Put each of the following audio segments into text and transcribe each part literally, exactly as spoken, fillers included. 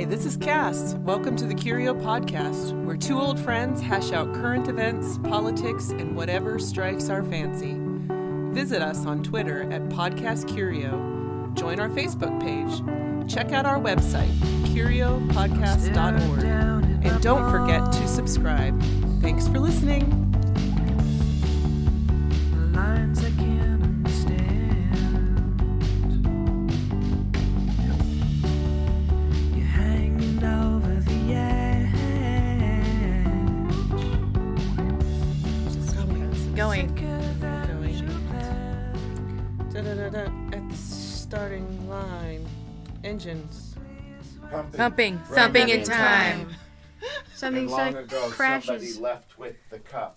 Hi, this is Cass. Welcome to the Curio Podcast, where two old friends hash out current events, politics, and whatever strikes our fancy. Visit us on Twitter at Podcast Curio. Join our Facebook page. Check out our website, curio podcast dot org. And don't forget to subscribe. Thanks for listening. Lines I can't understand. You're hanging over the edge. Going. Da-da-da-da. At the starting line. Engines. Pumping, Pumping, Right. thumping in in time. Something And long like ago, crashes. somebody left with the cup.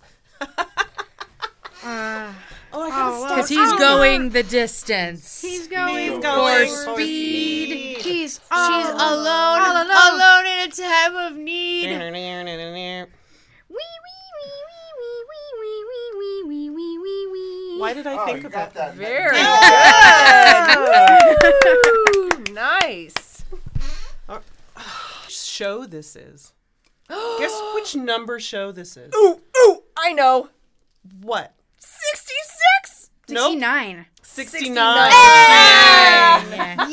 Uh, Oh, I Oh, gotta well, stop. Because he's Oh, going the distance. he's going. He's going for for speed. He's She's all, alone, all alone. alone in a time of need. Wee, wee, wee, wee, wee, wee, wee, wee, wee, wee, wee. Why did I Oh, think you of got that? that. Very good. Woo, nice. Show this is. Guess which number show this is. Ooh, ooh, I know. What? sixty-six. Nope. sixty-nine. sixty-nine. Yeah.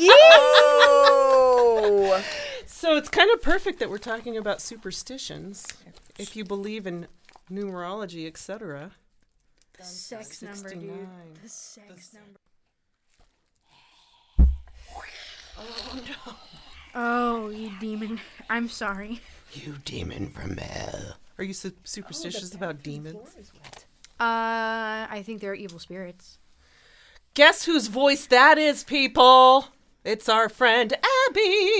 Yo. So it's kind of perfect that we're talking about superstitions. If you believe in numerology, et cetera. The sex number, dude. sixty-nine. The sex number. Oh no. Oh, you demon. I'm sorry. You demon from hell. Are you su- superstitious about demons? Uh, I think they're evil spirits. Guess whose voice that is, people? It's our friend Abby.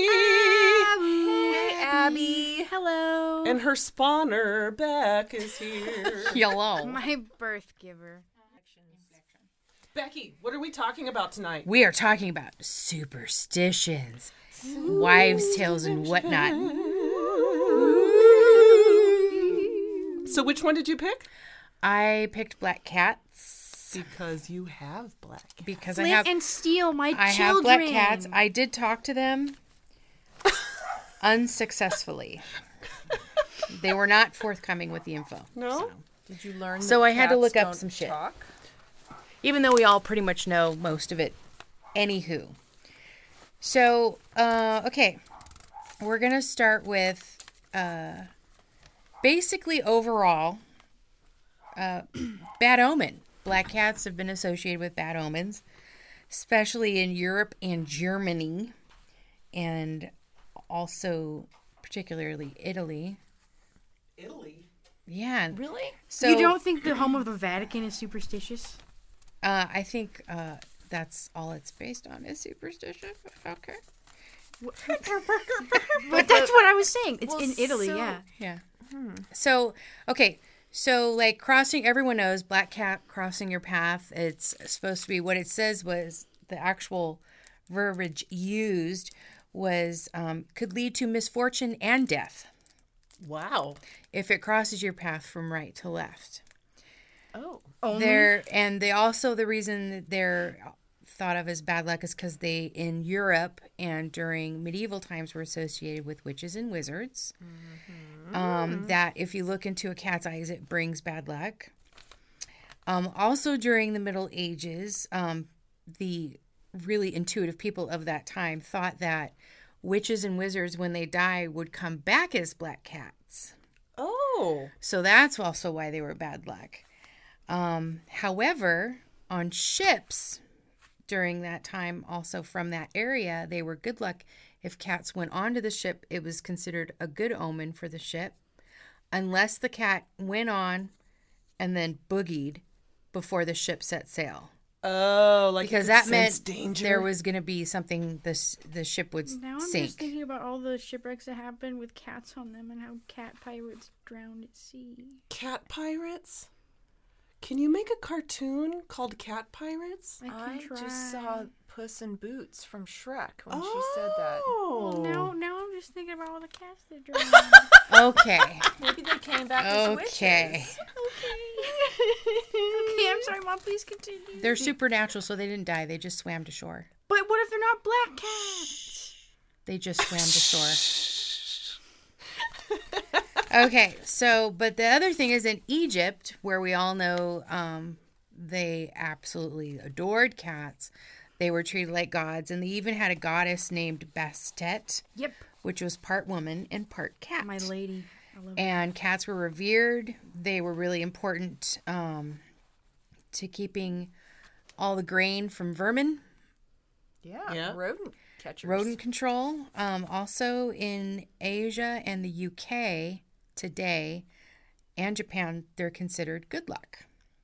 Hey, Abby. Hello. And her spawner, Beck, is here. Hello. My birth giver. Becky, what are we talking about tonight? We are talking about superstitions, wives' tales, and whatnot. So which one did you pick? I picked black cats Because you have black. because I Flint have and steal my I children. have black cats. I did talk to them unsuccessfully. They were not forthcoming with the info. No? Did you learn? So that I had to cats look up don't some shit. talk? Even though we all pretty much know most of it. Anywho. So, uh, okay. We're going to start with uh, basically overall uh, bad omen. Black cats have been associated with bad omens, especially in Europe and Germany, and also particularly Italy. Italy. Yeah. Really? So You don't think the home of the Vatican is superstitious? Uh, I think uh, that's all it's based on is superstition. Okay. But that's what I was saying. It's Well, in Italy, so- yeah. Yeah. So, okay. So, like, crossing, everyone knows black cat crossing your path. It's supposed to be what it says was the actual verbiage used was um, could lead to misfortune and death Wow. if it crosses your path from right to left. Oh. They're and they also the reason that they're thought of as bad luck is because they in Europe and during medieval times were associated with witches and wizards. Um, that if you look into a cat's eyes, it brings bad luck. Um, also during the Middle Ages, um, the really intuitive people of that time thought that witches and wizards, when they die, would come back as black cats. Oh. So that's also why they were bad luck. Um, however, on ships during that time, also from that area, they were good luck. If cats went onto the ship, it was considered a good omen for the ship, unless the cat went on and then boogied before the ship set sail. Oh, like Because it that sense meant danger. there was going to be something, this the ship would Now I'm sink. just thinking about all the shipwrecks that happened with cats on them and how cat pirates drowned at sea. Cat pirates? Can you make a cartoon called Cat Pirates? I can I try. just saw Puss in Boots from Shrek when she said that. Oh. Now, now I'm just thinking about all the cats that drowned. Okay. Maybe they came back as Okay. witches. Okay, I'm sorry, Mom. Please continue. They're supernatural, so they didn't die. They just swam to shore. But what if they're not black cats? They just swam to shore. Okay, so, but the other thing is in Egypt, where we all know um, they absolutely adored cats. They were treated like gods, and they even had a goddess named Bastet, Yep. which was part woman and part cat. My lady. I love it. And cats were revered. They were really important um, to keeping all the grain from vermin, Yeah. Yeah. Rodent catchers. rodent control. Um, also in Asia and the U K today and Japan, they're considered good luck.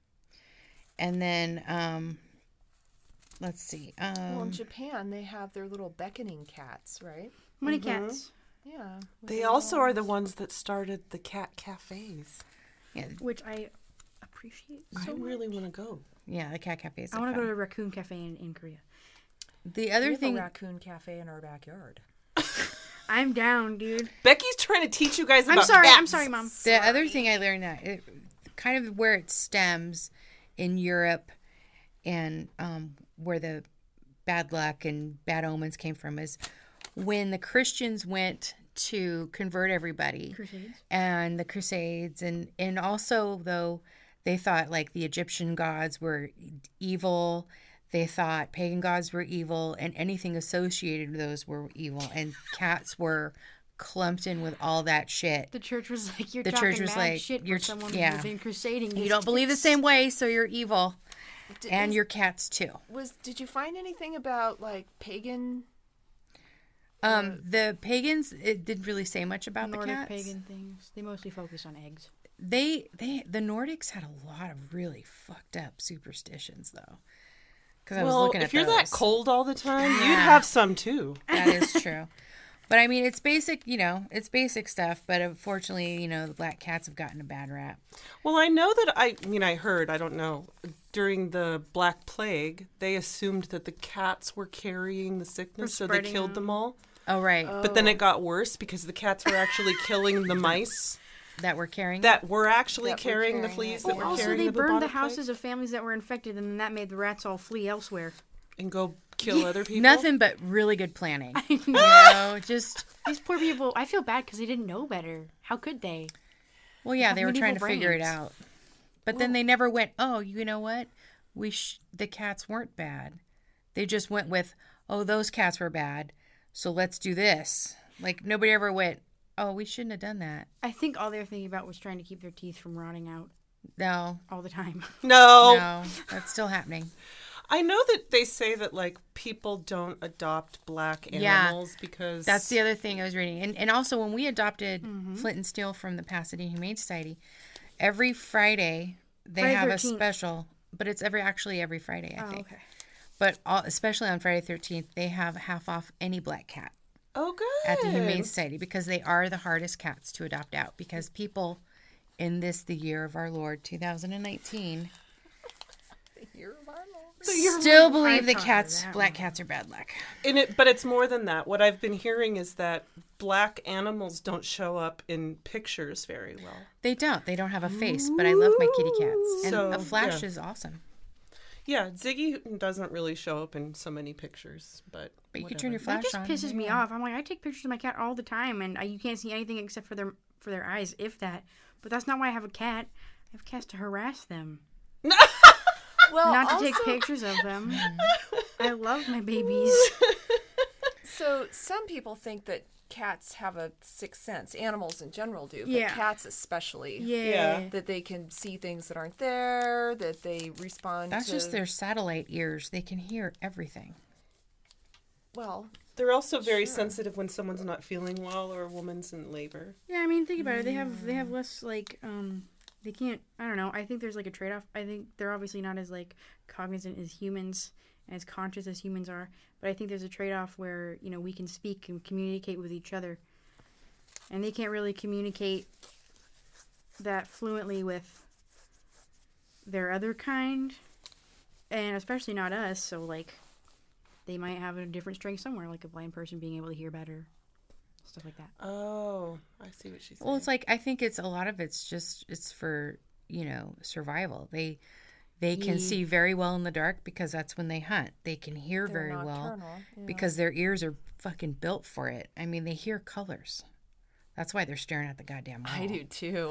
And then, um, let's see. Um, Well, in Japan, they have their little beckoning cats, right? Money cats. Yeah. with They their also are the little- ones that started the cat cafes. yeah, Which I appreciate I so really much. want to go. yeah, the cat cafes. I want to go to a raccoon cafe in, in Korea. The We other have thing. a raccoon cafe in our backyard. I'm down, dude. Becky's trying to teach you guys about I'm sorry. I'm cats. sorry, Mom. The other thing I learned that it, kind of where it stems in Europe and um, where the bad luck and bad omens came from is when the Christians went to convert everybody Crusades. and the Crusades and and also though they thought like the Egyptian gods were evil. They thought pagan gods were evil, and anything associated with those were evil, and cats were clumped in with all that shit. The church was like, you're The talking church was mad like, shit you're- for someone yeah. who's been crusading. You It's- don't believe the same way, so you're evil, D- and is- your cats too. Was did you find anything about like pagan? Um, the pagans, it didn't really say much about Nordic the cats. pagan things. They mostly focus on eggs. They, they, the Nordics had a lot of really fucked up superstitions, though. Because I was Well, looking at if you're those. that cold all the time, you'd Yeah. have some too. That is true. But I mean, it's basic, you know, it's basic stuff. But unfortunately, you know, the black cats have gotten a bad rap. Well, I know that I, I mean, I heard, I don't know, during the Black Plague, they assumed that the cats were carrying the sickness, so they spreading killed them. them all. Oh, right. But then it got worse because the cats were actually killing the mice that we're carrying. that were actually That were carrying the carrying fleas it. that Oh, were also, carrying they the burned the bubonic plague houses of families that were infected, and that made the rats all flee elsewhere. and go kill other people. Nothing but really good planning. You know, just These poor people, I feel bad because they didn't know better. How could they? well, yeah, have they were trying to medieval figure it brains. out. But then they never went, oh, you know what? We sh- the cats weren't bad. They just went with, oh, those cats were bad, so let's do this. Like nobody ever went, oh, we shouldn't have done that. I think all they were thinking about was trying to keep their teeth from rotting out No, all the time. No. no, that's still happening. I know that they say that like people don't adopt black Yeah. animals because That's the other thing I was reading. And and also when we adopted Flint and Steel from the Pasadena Humane Society, every Friday they Friday have a thirteenth. special, but it's every actually every Friday, I Oh, think. okay. But all, especially on Friday thirteenth, they have half off any black cat Oh, good. at the Humane Society because they are the hardest cats to adopt out because people in this the year of our Lord two thousand nineteen You're Marlo. still believe the thought of cats that black cats are bad luck. And it, but it's more than that. What I've been hearing is that black animals don't show up in pictures very well. They don't. They don't have a face, but I love my kitty cats. And So, a flash yeah. is awesome. Yeah, Ziggy doesn't really show up in so many pictures, but But you can turn your That flash just on. pisses me off. I'm like, I take pictures of my cat all the time, and I, you can't see anything except for their for their eyes, if that. But that's not why I have a cat. I have cats to harass them, Well, not to also, take pictures of them. I love my babies. So some people think that cats have a sixth sense. Animals in general do, but Yeah. cats especially. Yeah. Yeah. That they can see things that aren't there. That they respond. That's to, just their satellite ears. They can hear everything. Well, they're also very sensitive when someone's not feeling well or a woman's in labor. Yeah, I mean, think about it. They have they have less like um they can't. I don't know. I think there's like a trade off. I think they're obviously not as like cognizant as humans and as conscious as humans are. But I think there's a trade off where you know we can speak and communicate with each other, and they can't really communicate that fluently with their other kind, and especially not us. So like, they might have a different strength somewhere, like a blind person being able to hear better, stuff like that. Oh, I see what she's saying. Well, it's like I think it's a lot of it's just it's for you know survival. They They can see very well in the dark because that's when they hunt. They can hear They're very well nocturnal, yeah. because their ears are fucking built for it. I mean, they hear colors. That's why they're staring at the goddamn wall. I do too.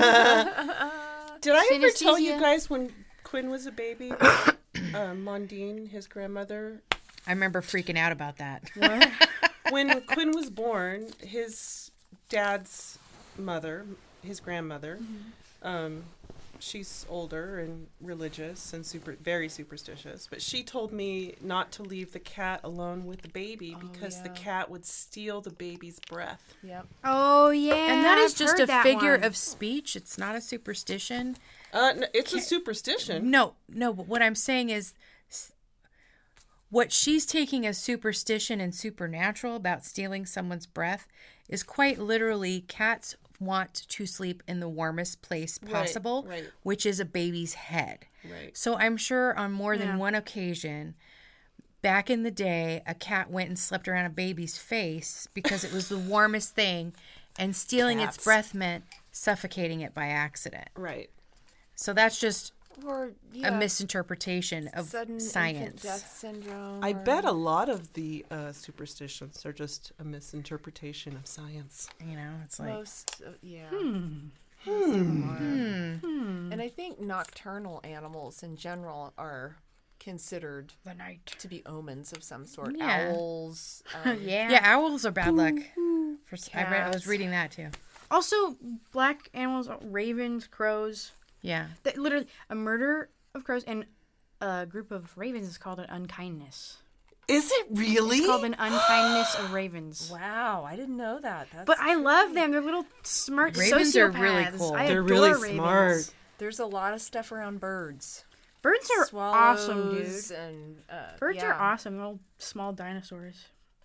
Did I ever tell you Synesthesia. guys when Quinn was a baby, uh, Mondine, his grandmother, I remember freaking out about that. when Quinn was born, his dad's mother, his grandmother, um, she's older and religious and super, very superstitious, but she told me not to leave the cat alone with the baby because the yeah. cat would steal the baby's breath. Yep. Oh yeah, And that is I've just heard a that figure one. of speech. It's not a superstition. Uh, no, it's a superstition. No, no, but what I'm saying is s- what she's taking as superstition and supernatural about stealing someone's breath is quite literally cats want to sleep in the warmest place Right, possible, right. which is a baby's head. Right. So I'm sure on more than Yeah. one occasion, back in the day, a cat went and slept around a baby's face because it was the warmest thing, and stealing its Cats. breath meant suffocating it by accident. Right. So that's just Or a yeah, misinterpretation of sudden infant science. death syndrome. I or- bet a lot of the uh, superstitions are just a misinterpretation of science. You know, it's like most. Uh, yeah. Most of them are. And I think nocturnal animals in general are considered the night. to be omens of some sort. Yeah. Owls. Um, Yeah. yeah, owls are bad luck. For, s- I, read, I was Cats. reading that too. Also, black animals, ravens, crows. Yeah, That literally, a murder of crows and a group of ravens is called an unkindness. Is it really? It's called an unkindness of ravens. Wow, I didn't know that. That's But I love them. They're little smart Ravens are really sociopaths. cool. I They're adore really ravens. smart. There's a lot of stuff around birds. Birds are Swallows awesome, dude. And, uh, Birds yeah. are awesome. Little small dinosaurs.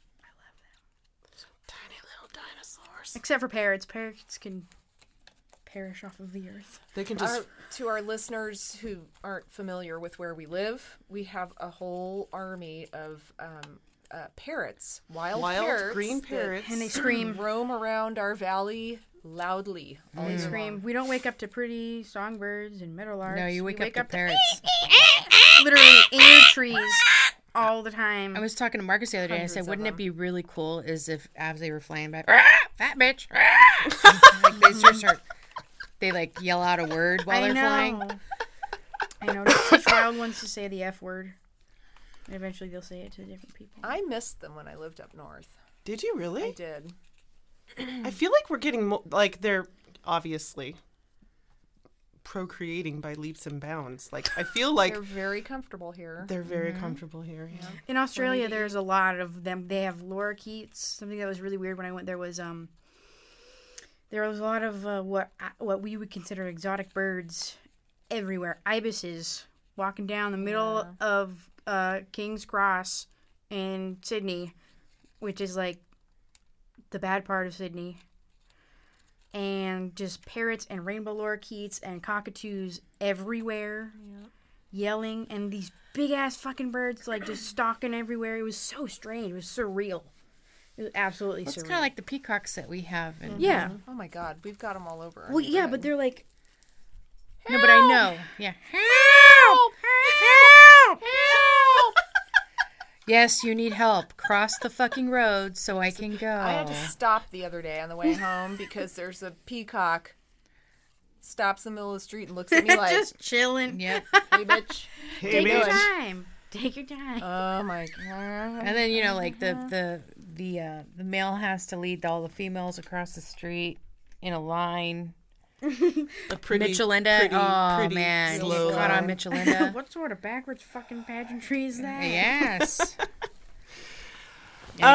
Tiny little dinosaurs. Except for parrots. Parrots can perish off of the earth. They can just. Our, to our listeners who aren't familiar with where we live, we have a whole army of um, uh, parrots, wild, Wild parrots green that parrots. And they scream. roam around our valley loudly. all They year scream. long. We don't wake up to pretty songbirds and meadowlarks. no, you We wake, up to parrots. literally in your trees all the time. I was talking to Marcus the other day, and I Hundreds said, of "Wouldn't it them. be really cool as if as they were flying by, "Rah, fat bitch," rah," like they just start, they like yell out a word while I they're know. flying. I know. To teach wild ones to say the F word. And eventually they'll say it to different people. I missed them when I lived up north. Did you I really? did. I feel like we're getting mo- like they're obviously procreating by leaps and bounds. Like I feel like They're very comfortable here. they're very comfortable here. Yeah. In Australia, there's a lot of them. They have lorikeets. Something that was really weird when I went there was um. There was a lot of uh, what what we would consider exotic birds everywhere. Ibises walking down the middle of uh, King's Cross in Sydney, which is like the bad part of Sydney. And just parrots and rainbow lorikeets and cockatoos everywhere, yelling, and these big ass fucking birds like just stalking everywhere. It was so strange. It was surreal. It was absolutely It's surreal. kind of like the peacocks that we have. And, yeah. Oh my God, we've got them all over. our Well, yeah, but neighborhood. they're like No, but I know. Yeah. Help! Help! Help! Yes, you need help. Cross the fucking road so I can go. I had to stop the other day on the way home because there's a peacock stops in the middle of the street and looks at me like, just chilling. Yep. "Hey, bitch." Take your bitch. time. Take your time. Oh my God. And then you know, like the the the uh, the male has to lead all the females across the street in a line. A pretty Michelinda, pretty, oh pretty man, slow you caught on line. Michelinda. What sort of backwards fucking pageantry is that? Yes. Um,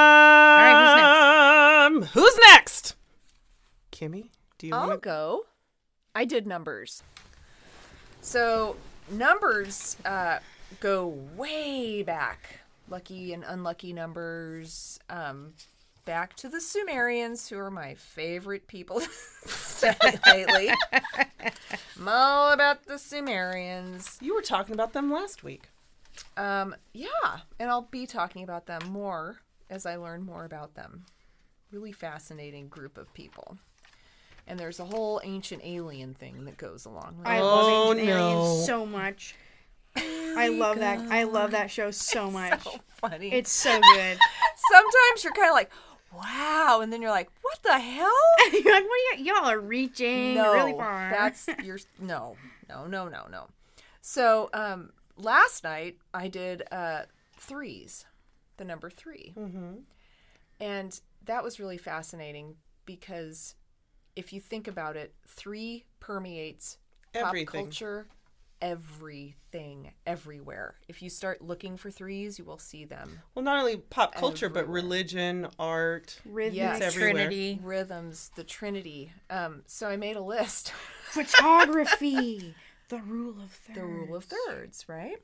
right, who's next? Who's next? Kimmy, do you I'll want to go. I did numbers. So numbers uh, go way back. Lucky and unlucky numbers. Um, back to the Sumerians, who are my favorite people to study lately. I'm all about the Sumerians. You were talking about them last week. Um, yeah, and I'll be talking about them more as I learn more about them. Really fascinating group of people. And there's a whole ancient alien thing that goes along with I it. love Oh, Ancient no. Aliens so much. I love that. I love that show so much. So funny. It's so good. Sometimes you're kind of like, wow, and then you're like, what the hell? You're like, what are you, y'all are reaching No, really far. that's your no, no, no, no, no. So um, last night I did uh, threes, the number three, mm-hmm. and that was really fascinating because if you think about it, three permeates Everything. pop culture, everything, everywhere. If you start looking for threes, you will see them. Well, not only pop culture, but Everywhere. religion, art. Rhythmic Yes. everywhere. Trinity. Rhythms, the Trinity. Um, so I made a list. photography. The rule of thirds. The rule of thirds, right?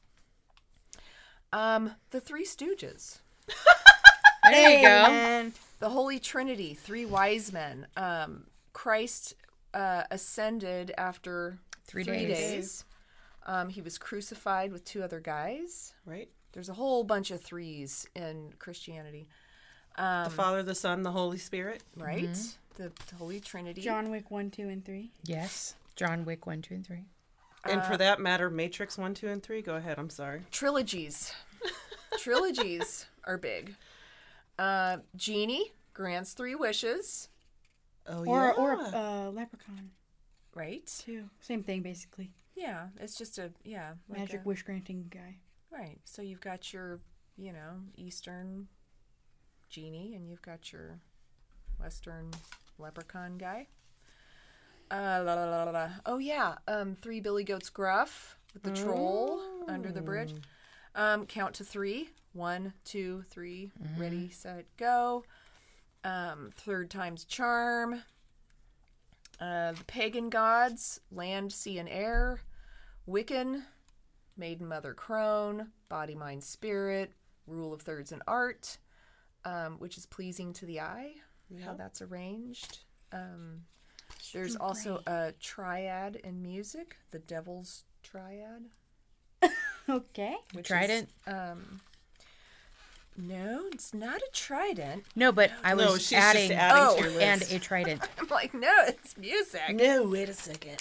Um, the Three Stooges, There you go. Amen. the Holy Trinity, three wise men. Um, Christ uh, ascended after Three three days. days. Um, he was crucified with two other guys. Right? There's a whole bunch of threes in Christianity, The Father, the Son, the Holy Spirit. right? Mm-hmm. The, the Holy Trinity. John Wick one, two, and three. Yes. John Wick one, two, and three. And for that matter, Matrix one, two, and three. Go ahead. I'm sorry. Trilogies. Trilogies are big. Uh, Genie grants three wishes, Oh, Or yeah. or uh, Leprechaun right? too. Same thing basically. Yeah, it's just a yeah like Magic a- wish granting guy. right. So you've got your you know Eastern genie, and you've got your Western leprechaun guy. Uh, la, la, la, la, la. Oh yeah, um, three Billy Goats Gruff with the troll under the bridge. Um, count to three. One, two, three. Ready, set, go. Um, third time's charm. Uh, the pagan gods, land, sea, and air. Wiccan, maiden, mother, crone. Body, mind, spirit. Rule of thirds and art, um, which is pleasing to the eye. How that's arranged. Um, there's also a triad in music, the Devil's Triad. Okay. Which Trident? Is, um, no, it's not a trident. No, but I was No, she's adding, just adding Oh, to your and list. a trident. I'm like, no, it's music. No, wait a second.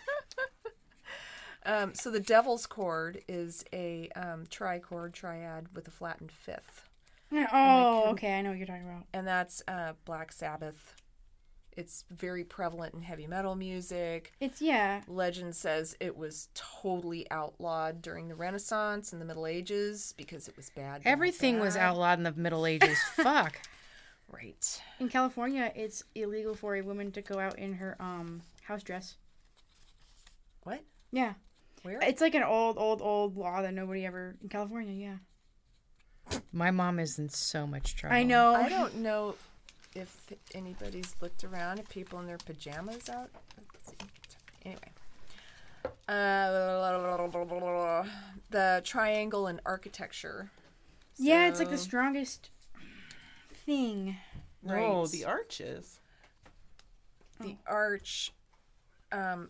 Um, so the Devil's Chord is a um, trichord, triad with a flattened fifth. Oh, okay. I know what you're talking about. And that's uh, Black Sabbath. It's very prevalent in heavy metal music. It's yeah. Legend says it was totally outlawed during the Renaissance and the Middle Ages because it was bad. bad, Everything was bad. outlawed in the Middle Ages. Fuck. Right. In California, it's illegal for a woman to go out in her um house dress. What? Yeah. Where? It's like an old, old, old law that nobody ever in California. Yeah. My mom is in so much trouble. I know. I don't know if anybody's looked around at people in their pajamas out. Let's see. Anyway. Uh, the triangle in architecture. Yeah, it's like the So- strongest thing. No, Right. the arches. The arch um,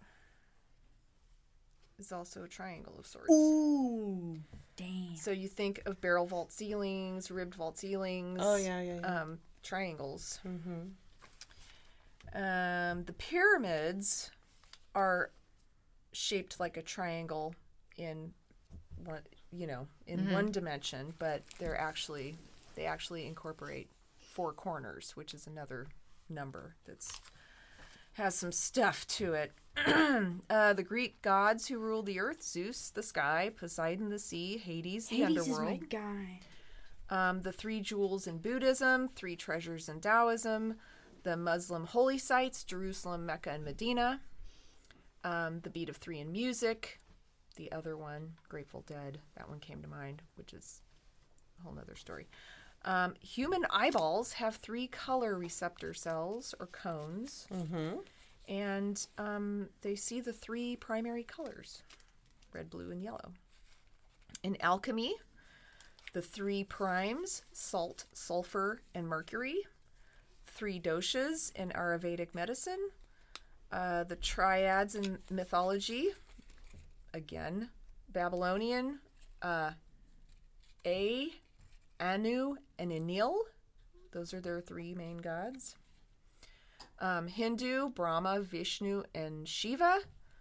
is also a triangle of sorts. Ooh. Damn. So you think of barrel vault ceilings, ribbed vault ceilings. Oh, yeah, yeah, yeah. Um, triangles. Mm-hmm. Um, the pyramids are shaped like a triangle in one, you know, in one dimension, but they're actually they actually incorporate four corners, which is another number that's has some stuff to it. uh, the Greek gods who ruled the earth: Zeus, the sky; Poseidon, the sea; Hades, the Hades is underworld. my guy. Um, the three jewels in Buddhism, three treasures in Taoism, the Muslim holy sites, Jerusalem, Mecca, and Medina, um, the beat of three in music, the other one, Grateful Dead, that one came to mind, which is a whole nother story. Um, human eyeballs have three color receptor cells, or cones, Mm-hmm. and um, they see the three primary colors, red, blue, and yellow. In alchemy, the three primes, salt, sulfur, and mercury. Three doshas in Ayurvedic medicine. Uh, the triads in mythology. Again, Babylonian. Uh, A, Anu, and Enlil. Those are their three main gods. Um, Hindu, Brahma, Vishnu, and Shiva.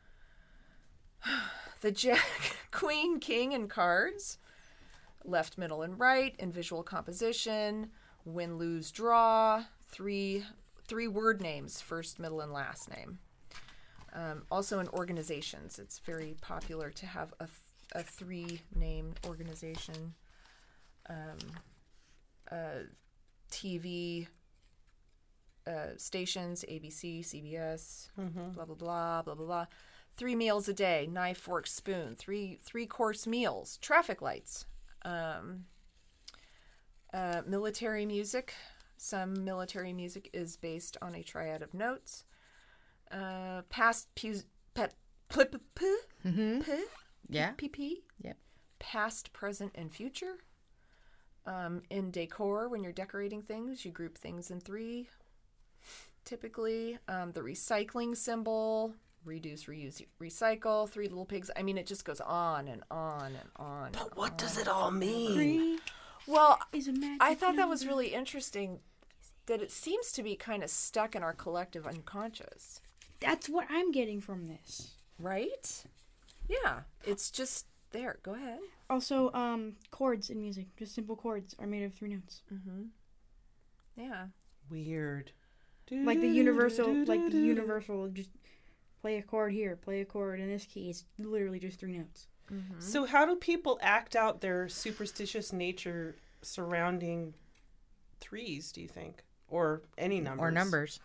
The Jack, Queen, King, and cards. Left, middle, and right, and visual composition. Win, lose, draw. Three three word names, first, middle, and last name. Um, also in organizations, it's very popular to have a, a three-name organization. Um, uh, T V uh, stations, A B C, C B S, Mm-hmm. blah, blah, blah, blah, blah, blah. Three meals a day, knife, fork, spoon. Three three-course meals, traffic lights. Um, uh, military music. Some military music is based on a triad of notes. Uh, past pu- pe- p- p- p- Mm-hmm. p- Yeah. P P. Yep. Past, present, and future. Um, in decor, when you're decorating things, you group things in three. Typically, um, the recycling symbol, reduce, reuse, recycle, three little pigs. I mean, it just goes on and on and on. But and what on. does it all mean? Three Well, is a magic I thought that was number. really interesting that it seems to be kind of stuck in our collective unconscious, That's what I'm getting from this. right? Yeah, it's just there. Go ahead. Also, um, chords in music, just simple chords, are made of three notes. Yeah. Weird. Like the universal, like the universal, just play a chord here, play a chord in this key. It's literally just three notes. So how do people act out their superstitious nature surrounding threes, do you think? Or any numbers? Or numbers.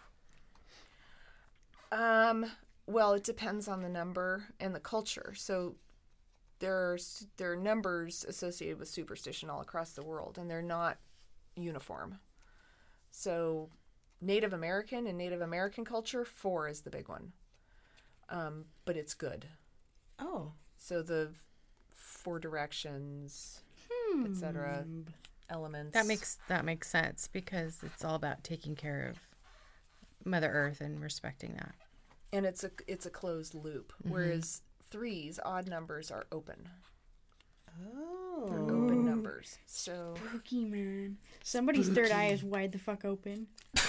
Um, well, it depends on the number and the culture. So there's there are numbers associated with superstition all across the world, and they're not uniform. So Native American and Native American culture, four is the big one. Um, but it's good. Oh. So the four directions, et cetera, elements. That makes that makes sense because it's all about taking care of Mother Earth and respecting that. and it's a it's a closed loop. Whereas threes, odd numbers, are open. Oh. They're open numbers. So Spooky, man. Somebody's third eye is wide the fuck open.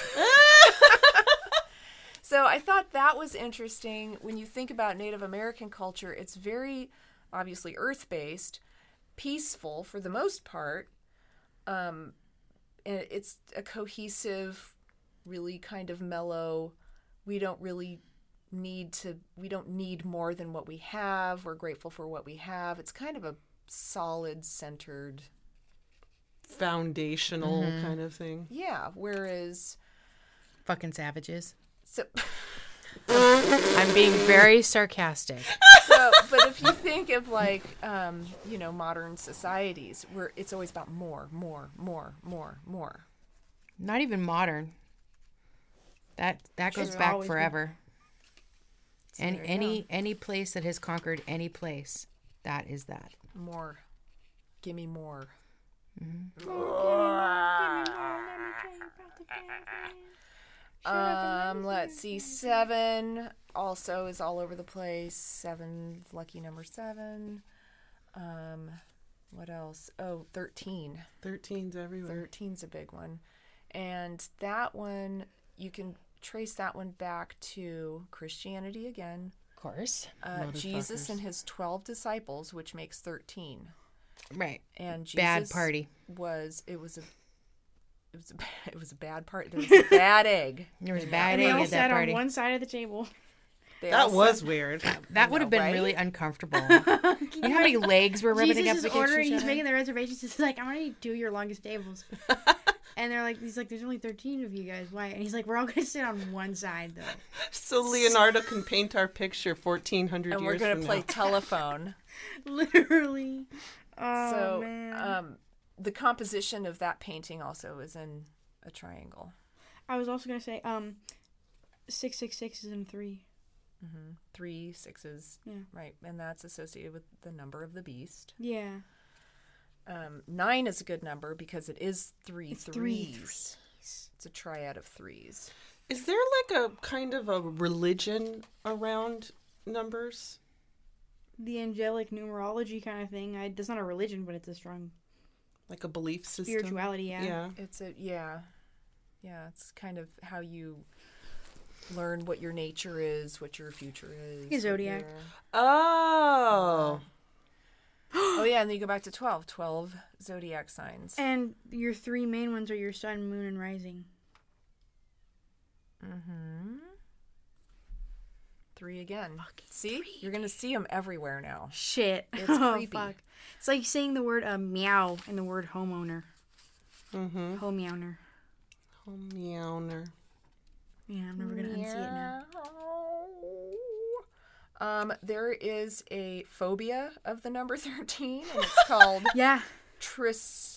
So I thought that was interesting. When you think about Native American culture, it's very obviously earth-based, peaceful for the most part. Um, and it's a cohesive, really kind of mellow. We don't really need to, we don't need more than what we have. We're grateful for what we have. It's kind of a solid, centered, Foundational kind of thing. yeah. Whereas, Fucking savages. so... I'm being very sarcastic. So, but if you think of like, um, you know, modern societies where it's always about more, more, more, more, more. Not even modern. That that goes It's back always been- forever. And there you any any place that has conquered any place, that is that. More. Give me more. Um, let's see. Seven also is all over the place. Seven, lucky number seven. Um, what else? Oh, thirteen. thirteen's everywhere. thirteen's a big one. And that one, you can trace that one back to Christianity again. Of course. Uh, Jesus Motherfuckers. and his twelve disciples, which makes thirteen. Right. And Jesus Bad party. was it was a it was a it was a bad part. There was a bad egg. There was in bad that And they egg all at that sat on party. one side of the table. They That all was said- weird. That would have know, been right? really uncomfortable. You know how many legs were rubbing Jesus up is against ordering. each He's other? making the reservations. He's like, I'm gonna need two of your longest tables. And they're like, he's like, there's only thirteen of you guys. Why? And he's like, we're all gonna sit on one side though. So Leonardo can paint our picture fourteen hundred and years we're gonna from play now. telephone. Literally. Oh so man. um, the composition of that painting also is in a triangle. I was also gonna say, um, six six six is in three. Mm-hmm. Three sixes, Yeah. right, and that's associated with the number of the beast. Yeah. Um, nine is a good number because it is three It's three threes. It's a triad of threes. Is there like a kind of a religion around numbers? The angelic numerology kind of thing. I, it's not a religion, but it's a strong Like a belief system? spirituality. Yeah. Yeah. It's a yeah, yeah. It's kind of how you learn what your nature is, what your future is. Like a zodiac. what your- Oh. Oh, yeah, and then you go back to twelve. twelve zodiac signs. And your three main ones are your sun, moon, and rising. Mm-hmm. Three again. See? you You're going to see them everywhere now. Shit. It's Oh, creepy. fuck. It's like saying the word uh, meow and the word homeowner. Mm-hmm. Homeowner. Homeowner. Yeah, I'm never going to unsee it now. Um, there is a phobia of the number thirteen, and it's called Yeah. Triscade...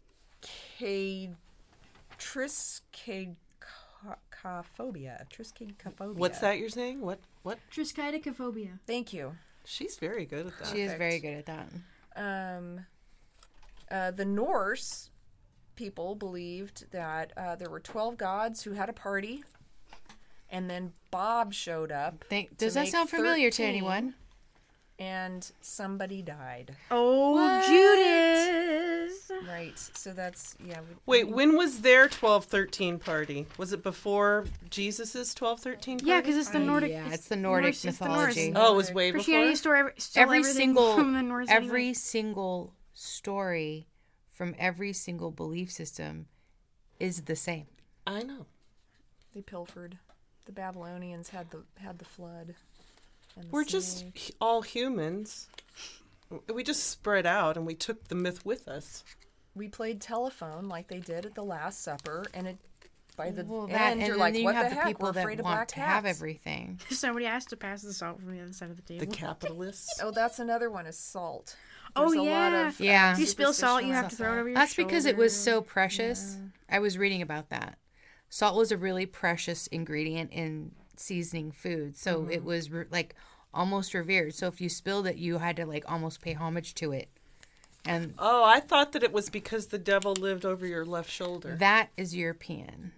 Triskaidekaphobia. Triskaidekaphobia. What's that you're saying? What? What? Triskaidekaphobia. Thank you. She's very good at that. She is Perfect. very good at that. Um, uh, the Norse people believed that uh, there were twelve gods who had a party, and then Bob showed up. Think, to does that make sound familiar to thirteen, anyone? And somebody died. Oh, What? Judas. Right. So that's, yeah. we- Wait, when was their twelve thirteen party? Was it before Jesus's twelve thirteen party? Yeah, because it's the Uh, Nordic. yeah, it's the Nordic Norse, it's the Norse. mythology. Oh, it was way Christianity before? store every, stole Every everything single from the Norse every anyway. single story from every single belief system is the same. I know. They pilfered. The Babylonians had the had the flood. And the We're just snake. h- all humans. We just spread out and we took the myth with us. We played telephone like they did at the Last Supper, and it by the Well, that end and you're then like, you what have the the heck? people We're that afraid of want black to have cats. everything. Somebody has to pass the salt from the other side of the table. The capitalists. Oh, that's another one is salt. Oh, There's a lot yeah. of, uh, Yeah. If you spill salt, you have to superstition throw it over your That's because it was shoulder. so precious. I was reading about that. Salt was a really precious ingredient in seasoning food, so it was re- like almost revered. So if you spilled it, you had to like almost pay homage to it. And Oh, I thought that it was because the devil lived over your left shoulder. that is European.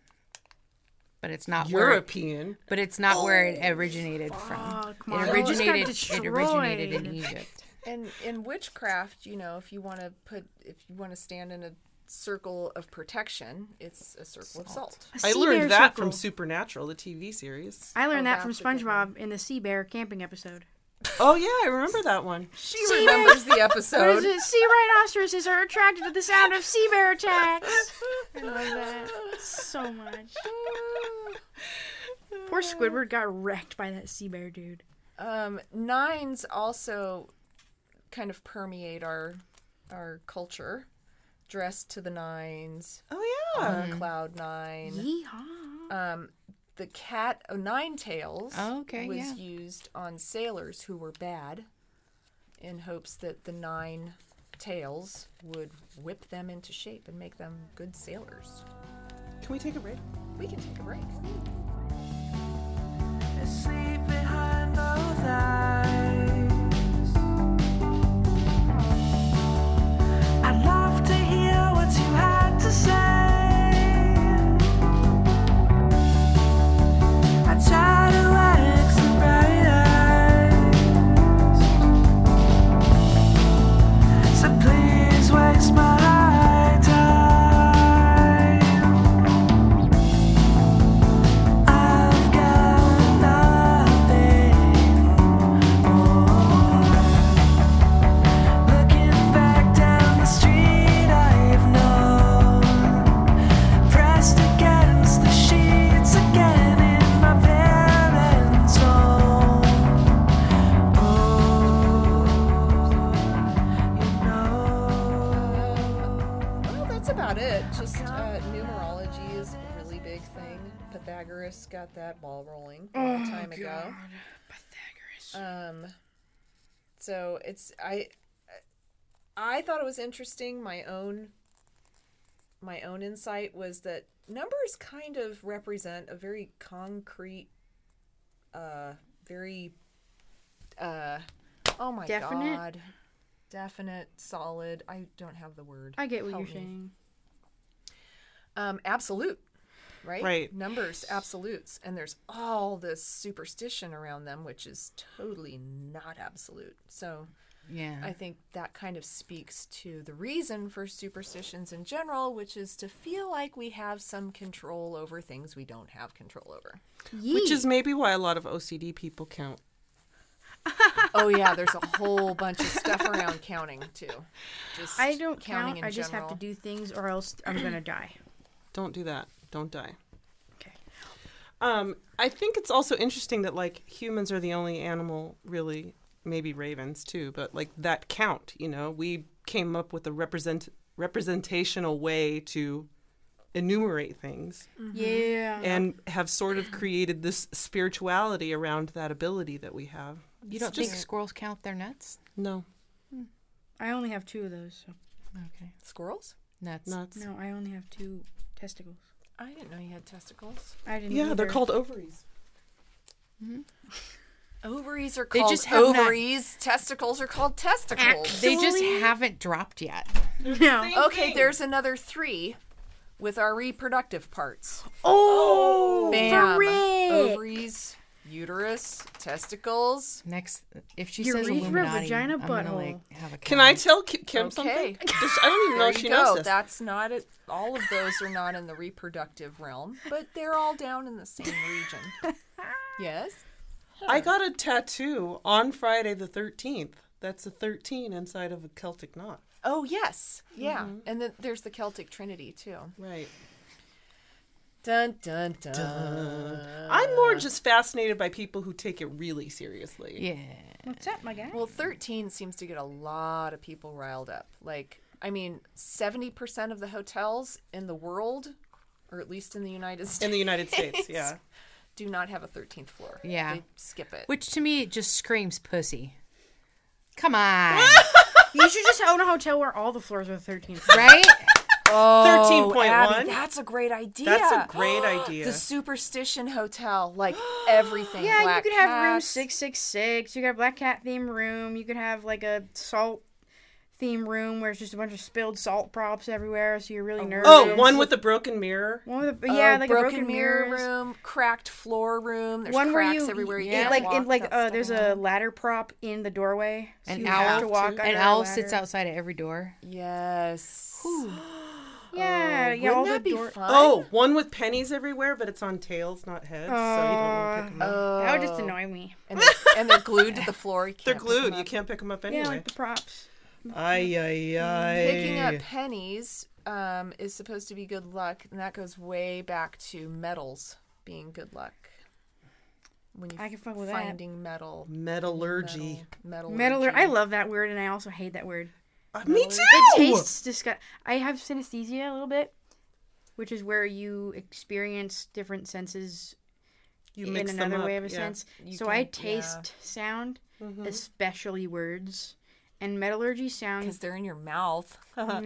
But it's not where it, European. but it's not where it originated from. Oh, come It on. We just got originated it originated in destroyed. Egypt. And in witchcraft, you know, if you want to put, if you want to stand in a circle of protection, it's a circle of salt. A I sea bear learned that circle. from Supernatural, the T V series. I learned Oh, that from that's a good SpongeBob in the sea bear camping episode. Oh yeah, I remember that one. She remembers the What episode. is it? Sea rhinoceroses are attracted to the sound of sea bear attacks. I love that so much. Poor Squidward got wrecked by that sea bear dude. Um, nines also kind of permeate our our culture. Dressed to the nines, Oh yeah. on cloud nine. Yeehaw. Um, the cat o' nine tails Oh, okay, was yeah. used on sailors who were bad, in hopes that the nine tails would whip them into shape and make them good sailors. Can we take a break? We can take a break. Asleep behind those eyes. I'd love to hear what you had to say. I try to wax the bright eyes, so please waste my time. I've got nothing more. Looking back down the street I've known, pressed against the sheets again in my parents' home. Oh, you know. Well, that's about it. Just uh, numerology is a really big thing. Pythagoras got that ball rolling a long time ago. Pythagoras. Um, so it's I, I thought it was interesting. My own, my own insight was that numbers kind of represent a very concrete, uh, very, uh, oh my Definite? god, definite, solid. I don't have the word. I get what Help you're me. saying. Um, absolute, right? Right. Numbers, absolutes, and there's all this superstition around them, which is totally not absolute. So, Yeah. I think that kind of speaks to the reason for superstitions in general, which is to feel like we have some control over things we don't have control over. Which is maybe why a lot of O C D people count. Oh yeah, there's a whole bunch of stuff around counting too. Just I don't counting count. in I just have general. to do things, or else I'm gonna die. Don't do that. Don't die. Okay. Um, I think it's also interesting that like humans are the only animal, really, maybe ravens too, but like that count. You know, we came up with a represent representational way to enumerate things, Yeah. and have sort of created this spirituality around that ability that we have. You don't think squirrels count their nuts? No, I only have two of those. So. Okay. Squirrels? Nuts. nuts. No, I only have two testicles. I didn't know you had testicles. I didn't. Yeah, they're either. called ovaries. Ovaries are They called just have not- ovaries. Testicles are called testicles. They just Actually- haven't dropped yet. No. Okay, there's another three with our reproductive parts. Oh, Bam. for real. Ovaries, uterus, testicles. Next, if she Urethra, says Illuminati, vagina, I'm gonna, butthole. like, have a Can I count. tell Ki- Kim Okay. something? Does- I don't even know There if you she go. knows this. That's not it. All of those are not in the reproductive realm, but they're all down in the same region. Yes. I got a tattoo on Friday the thirteenth. That's a thirteen inside of a Celtic knot. Oh yes, yeah. And then there's the Celtic Trinity too. Right. Dun dun dun. I'm more just fascinated by people who take it really seriously. Yeah. What's up, my guy? Well, thirteen seems to get a lot of people riled up. Like, I mean, seventy percent of the hotels in the world, or at least in the United States, In the United States, yeah. do not have a thirteenth floor. Yeah. They skip it. Which to me just screams pussy. Come on. You should just own a hotel where all the floors are thirteen. Right? Oh, thirteen point Abby, one. that's a great idea. That's a great idea. The Superstition Hotel, like everything. Yeah, black you could have room cats. six six six. You could have black cat theme room. You could have like a salt theme room where it's just a bunch of spilled salt props everywhere, so you're really nervous. Oh, one with a broken mirror. One with a, Uh, yeah, like broken, a broken mirror mirrors. room, cracked floor room. There's One where cracks you everywhere. You yeah, can't like walk in like without uh, there's a stepping on. ladder prop in the doorway. So An you owl. have to walk An under An a owl ladder. sits outside of every door. Yes. Yeah, yeah. Wouldn't all that the be door- fun? Oh, one with pennies everywhere, but it's on tails, not heads, so you don't want to pick them up. Oh. That would just annoy me. And they're, and they're glued to the floor. You They're can't pick glued. them You up. can't pick them up anyway. Yeah, like the props. Ay, ay, ay. Picking up pennies um, is supposed to be good luck, and that goes way back to metals being good luck. When you I can fuck with that. finding metal, Metallurgy. metal, Metaller. I love that word, and I also hate that word. Uh, me too! It tastes disgusting. I have synesthesia a little bit, which is where you experience different senses You in mix them another up, way of a yeah. sense. You So can- I taste sound, Mm-hmm. especially words, and metallurgy sound. because they're in your mouth. but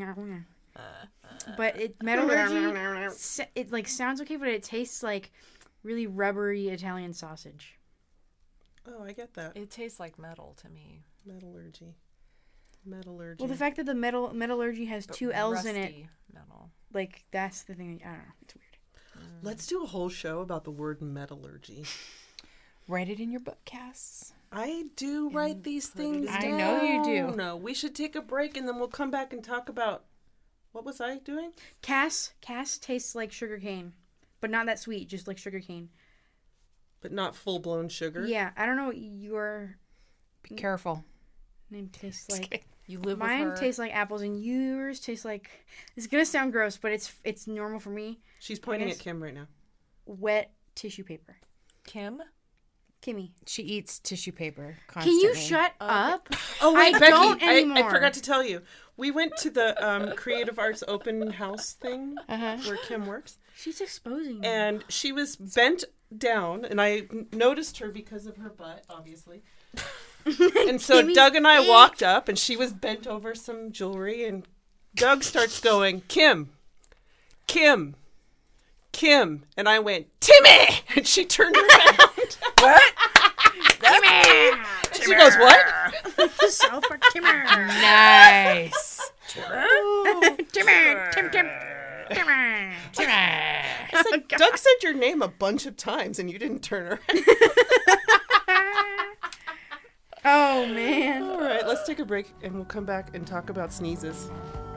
it metallurgy, sa- it like sounds okay, but it tastes like really rubbery Italian sausage. Oh, I get that. It tastes like metal to me. Metallurgy. Metallurgy. Well, the fact that the metal metallurgy has but two L's in it, rusty metal. like that's the thing. I don't know. It's weird. Let's do a whole show about the word metallurgy. Write it in your bookcasts. I do write these things I down. know you do. No, we should take a break and then we'll come back and talk about what was I doing? Cass, Cass tastes like sugar cane, but not that sweet, just like sugar cane. But not full blown sugar. Yeah, I don't know what your Be careful. name tastes like. You live Mine with her. tastes like apples, and yours tastes like. It's gonna sound gross, but it's it's normal for me. She's pointing guess- at Kim right now. Wet tissue paper. Kim. Kimmy, She eats tissue paper can constantly. you shut up? Oh wait, I Becky, don't I, I anymore. forgot to tell you. We went to the um, Creative Arts Open House thing Uh-huh. where Kim works, She's exposing me. and she was bent down, and I n- noticed her because of her butt, obviously. And so Kimmy's Doug and I big. walked up, and she was bent over some jewelry, and Doug starts going, Kim, Kim, Kim, and I went, Timmy, and she turned around. What? And she goes, what? South Park Timmer. Nice. Timmer. Tim Tim. Timmer. It's like, Doug said your name a bunch of times, and you didn't turn around. Oh man. All right, let's take a break and we'll come back and talk about sneezes.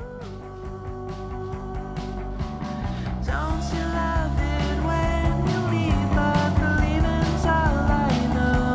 Don't you love it when you leave, but believing's all I know.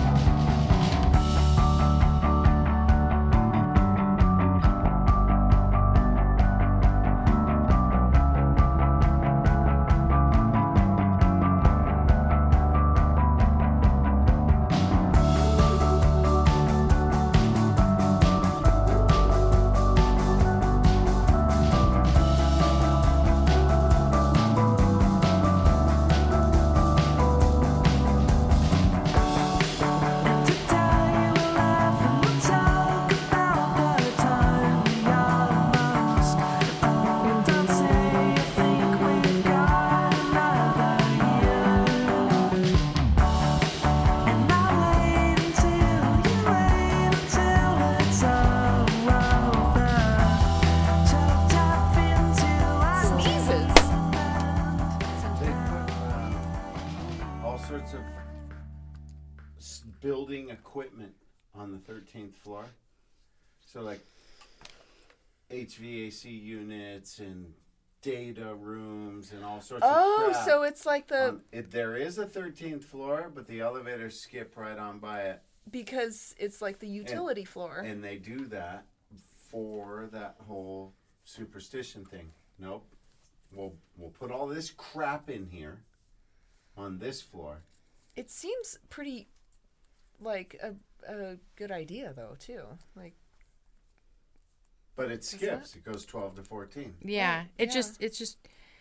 And to tell you a laugh and we'll talk about the time we almost. Oh, don't say you think we've got another year. And I'll wait until you wait until it's all over. To tap into our Sneezes. They put uh, all sorts of s- building equipment on the thirteenth floor. So like H V A C units and data rooms and all sorts Oh, of crap. so it's like the on- it, there is a thirteenth floor, but the elevators skip right on by it. because it's like the utility floor. And they do that for that whole superstition thing. Nope. We'll we'll put all this crap in here on this floor. It seems pretty like a a good idea though too. Like But it skips. It goes twelve to fourteen. Yeah, it yeah. just it's just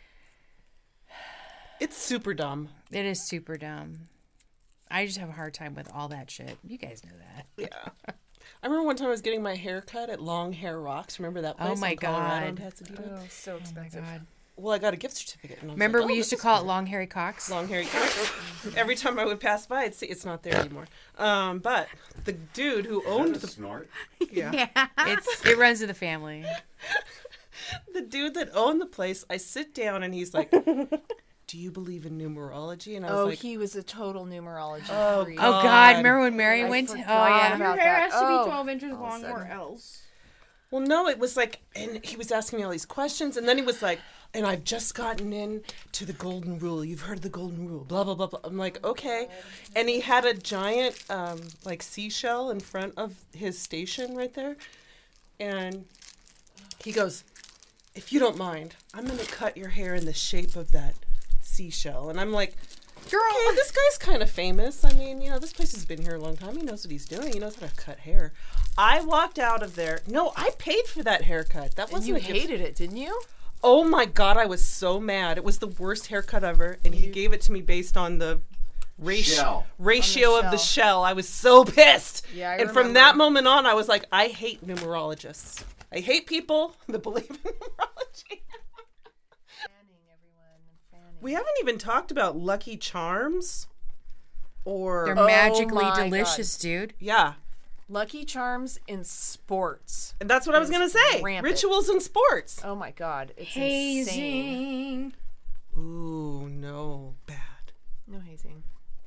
It's super dumb. it is super dumb. I just have a hard time with all that shit. You guys know that. Yeah. I remember one time I was getting my hair cut at Long Hair Rocks. Remember that place Oh my in Colorado in God. Pasadena? oh, so expensive. God. Well, I got a gift certificate. And I was Remember like, we oh, used to this is call it cool. Long Hairy Cox? Long hairy cock. Every time I would pass by, I'd see it's not there anymore. Um, but the dude who owned Is that a the snort? yeah, It's it runs in the family. the dude that owned the place, I sit down and he's like, "Do you believe in numerology?" And I was Oh, like, he was a total numerology Oh, freak. Oh God. God, remember when Mary I went to, oh forgot yeah. about Your hair that. has to Oh, be twelve inches all of a long or sudden. else. Well, no, it was like, and he was asking me all these questions, and then he was like, and I've just gotten in to the golden rule. You've heard of the golden rule, blah, blah, blah, blah. I'm like, okay. And he had a giant, um, like, seashell in front of his station right there. And he goes, if you don't mind, I'm going to cut your hair in the shape of that seashell. And I'm like, Girl, okay, this guy's kind of famous. I mean, you know, this place has been here a long time. He knows what he's doing. He knows how to cut hair. I walked out of there. No, I paid for that haircut. That And wasn't you a gift. hated it, didn't you? Oh my God, I was so mad. It was the worst haircut ever. And he gave it to me based on the ratio Shell. ratio of the shell. shell. I was so pissed. Yeah, I and from remember. that moment on, I was like, I hate numerologists. I hate people that believe in numerology. Fanning everyone and fanning. We haven't even talked about Lucky Charms or They're Oh magically my delicious, dude. yeah. Lucky Charms in sports. And that's what I was Is going to say. rampant. Rituals in sports. Oh my god, it's insane. hazing. Ooh, no. Bad. No hazing.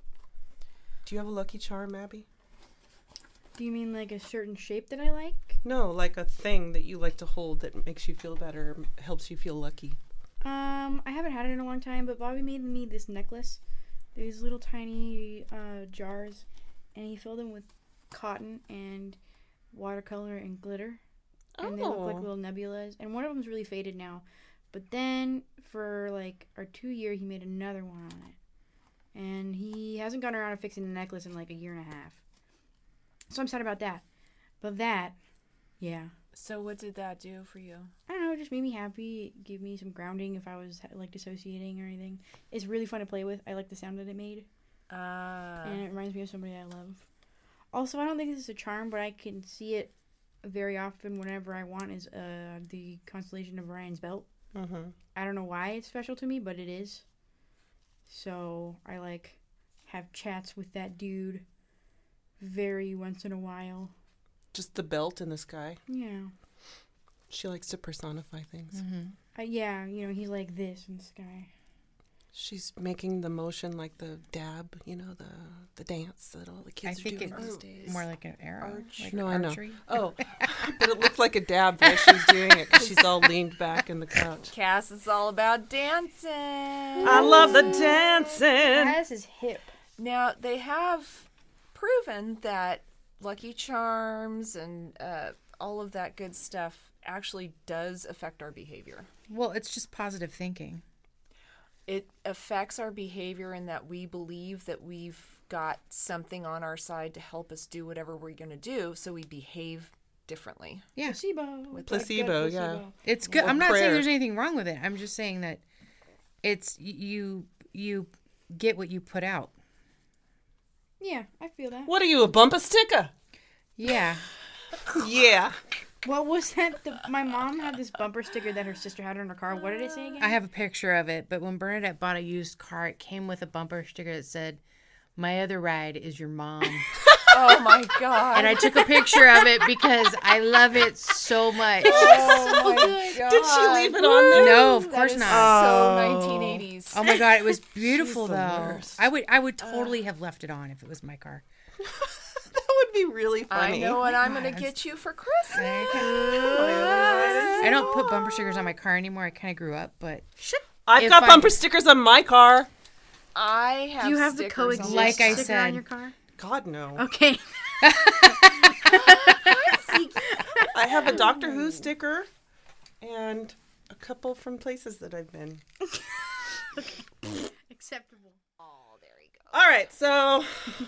Do you have a Lucky Charm, Abby? Do you mean like a certain shape that I like? No, like a thing that you like to hold that makes you feel better, helps you feel lucky. Um, I haven't had it in a long time, but Bobby made me this necklace. These little tiny uh, jars, and he filled them with cotton and watercolor and glitter. And they look like Oh. little nebulas. And one of them's really faded now. But then for like our two year, he made another one on it. And he hasn't gotten around to fixing the necklace in like a year and a half. So I'm sad about that. But that, yeah. So what did that do for you? I don't know, it just made me happy. It gave me some grounding if I was like dissociating or anything. It's really fun to play with. I like the sound that it made. Ah. And it reminds me of somebody I love. Also, I don't think this is a charm, but I can see it very often whenever I want is uh, the constellation of Orion's Belt. Mm-hmm. I don't know why it's special to me, but it is. So I like have chats with that dude very once in a while. Just the belt in the sky. Yeah. She likes to personify things. Mm-hmm. Uh, yeah, you know, he's like this in the sky. She's making the motion like the dab, you know, the the dance that all the I kids are think doing it's these days. more like an arrow. Arch. Like No, I know. archery. Oh, but it looked like a dab while she was doing it because she's all leaned back in the couch. Cass is all about dancing. I love the dancing. Cass is hip. Now, they have proven that Lucky Charms and uh, all of that good stuff actually does affect our behavior. Well, it's just positive thinking. It affects our behavior in that we believe that we've got something on our side to help us do whatever we're going to do, so we behave differently. Yeah, Placebo. With Placebo, Good yeah. it's good. Or I'm not saying prayer. there's anything wrong with it. I'm just saying that it's y- you you get what you put out. Yeah, I feel that. What are you, a bumper sticker? Yeah. Yeah. What was that? The, my mom had this bumper sticker that her sister had in her car. What did it say again? I have a picture of it, but when Bernadette bought a used car, it came with a bumper sticker that said, "My other ride is your mom." Oh my god. And I took a picture of it because I love it so much. Oh my god. Did she leave it on there? No, of That course is not. So nineteen eighties. Oh my god, it was beautiful the though. worst. I would I would totally have left it on if it was my car. That would be really funny. I know what I'm going to get you for Christmas. I don't put bumper stickers on my car anymore. I kind of grew up, but I've If got I- bumper stickers on my car. I have Do you have the stickers coexist on Like I sticker said. on your car? God, no. Okay. I have a Doctor Who sticker and a couple from places that I've been. Acceptable. All right, so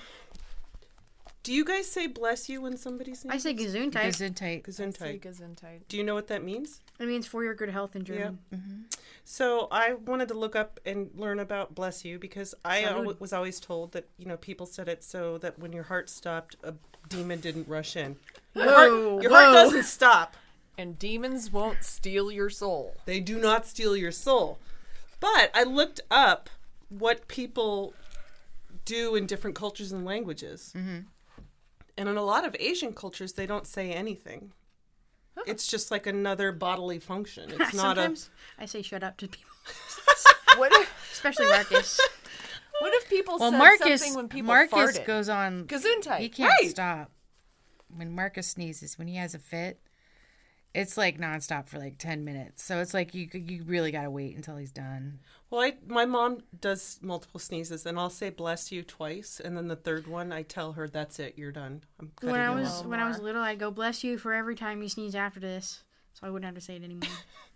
do you guys say bless you when somebody sneezes? I say gazoon type. Gesundheit. Gesundheit. Gesundheit. Do you know what that means? It means for your good health in German. So I wanted to look up and learn about bless you because I Salud. al- was always told that, you know, people said it so that when your heart stopped, a demon didn't rush in. Your Whoa, heart, your heart whoa. doesn't stop. And demons won't steal your soul. They do not steal your soul. But I looked up what people do in different cultures and languages. Mm-hmm. And in a lot of Asian cultures, they don't say anything. It's just like another bodily function. It's not a... Sometimes I say shut up to people, What if, especially Marcus. what if people Well, said Marcus something when people Marcus farted? goes on. Gesundheit. He can't Right. stop. When Marcus sneezes, when he has a fit, it's like nonstop for like ten minutes. So it's like you you really got to wait until he's done. Well, I, my mom does multiple sneezes, and I'll say bless you twice, and then the third one, I tell her, that's it, you're done. I'm cutting When I you was off." when I was little, I'd go bless you for every time you sneeze after this, so I wouldn't have to say it anymore.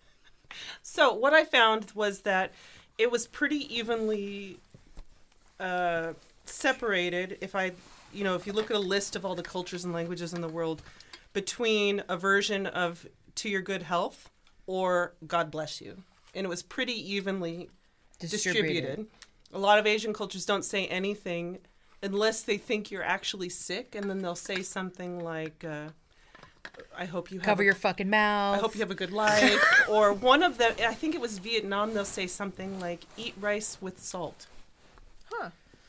So what I found was that it was pretty evenly uh, separated. If I, you know, if you look at a list of all the cultures and languages in the world, between a version of "to your good health" or "God bless you," and it was pretty evenly distributed. A lot of Asian cultures don't say anything unless they think you're actually sick, and then they'll say something like, uh, "I hope you have Cover a your fucking mouth. I hope you have a good life." Or one of them, I think it was Vietnam, they'll say something like, "Eat rice with salt." Huh.